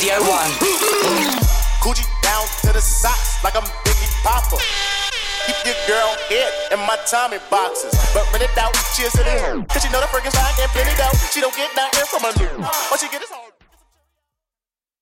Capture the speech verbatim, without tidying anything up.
Radio one. Coochie down to the socks like I'm Biggie Popper. Keep your girl head in my Tommy boxes. But when it out, cheers to the Cause she know the freaking side and plenty doubt. She don't get nothing from her new. All she get is hard.